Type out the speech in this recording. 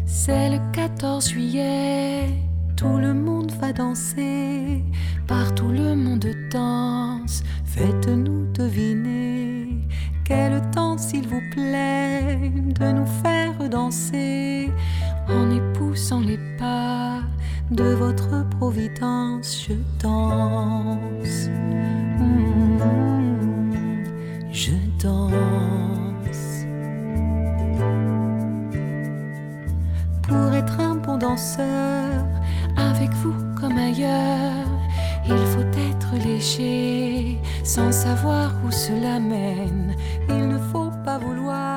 C'est le 14 juillet, tout le monde va danser, partout le monde danse, faites-nous deviner. Quel temps s'il vous plaît de nous faire danser, en épousant les pas de votre providence, je danse, je danse. Pour être un bon danseur, avec vous comme ailleurs, il faut être léger, sans savoir où cela mène. Il ne faut pas vouloir